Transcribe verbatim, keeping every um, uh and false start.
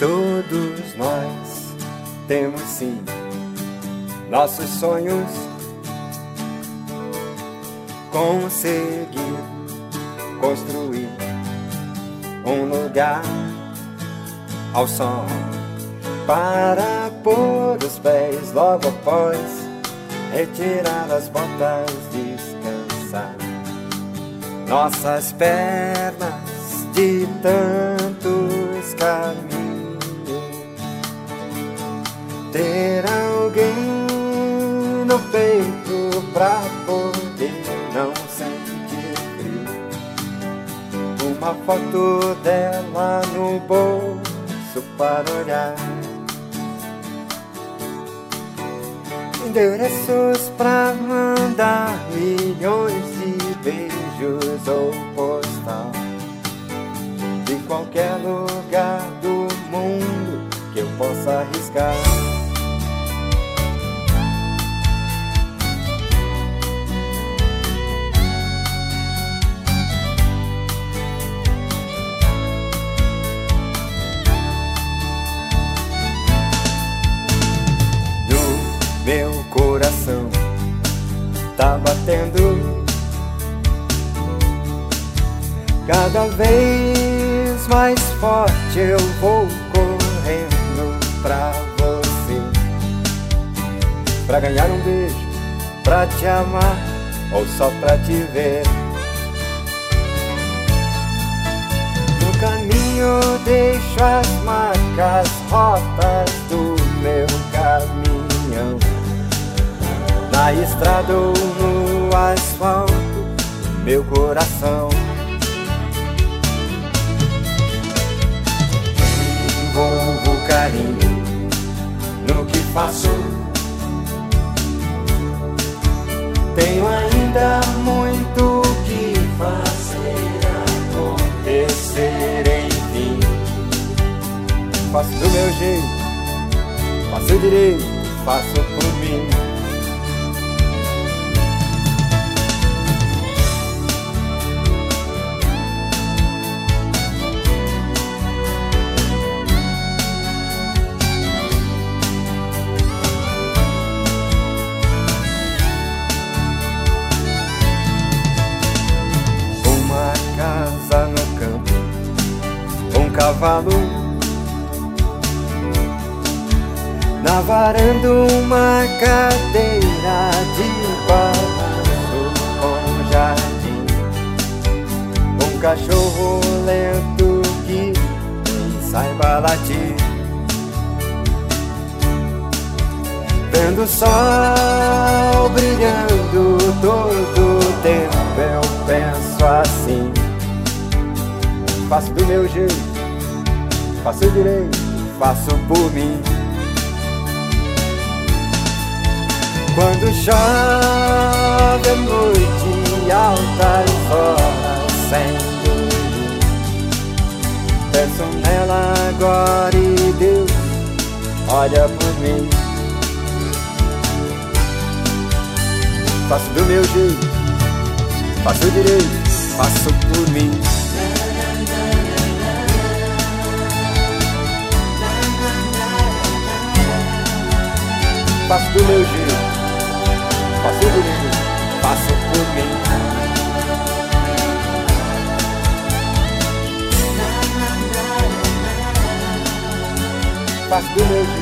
Todos nós temos sim nossos sonhos, conseguir construir um lugar ao som para pôr os pés logo após retirar as botas, descansar nossas pernas de tantos caminhos. Ter alguém no peito pra poder não sentir frio. Uma foto dela no bolso para olhar. Endereços pra mandar milhões de beijos ou postal de qualquer lugar do mundo que eu possa arriscar. Meu coração tá batendo cada vez mais forte. Eu vou correndo pra você, pra ganhar um beijo, pra te amar ou só pra te ver. No caminho deixo as marcas, rotas do meu caminhão, na estrada ou no asfalto, meu coração. Envolvo carinho no que faço. Tenho ainda muito que fazer acontecer, enfim. Faço do meu jeito, faço direito, faço por mim. No campo, um cavalo, na varanda uma cadeira de balanço com jardim, um cachorro lento que nem saiba latir. Vendo o sol brilhando todo o tempo, eu penso assim: faço do meu jeito, faço direito, faço por mim. Quando chove à noite, altas horas sem dormir, penso nela agora e Deus olha por mim. Faço do meu jeito, faço direito, faço por mim. Faço do meu jeito, faço direito, faço por mim. Faço do meu jeito.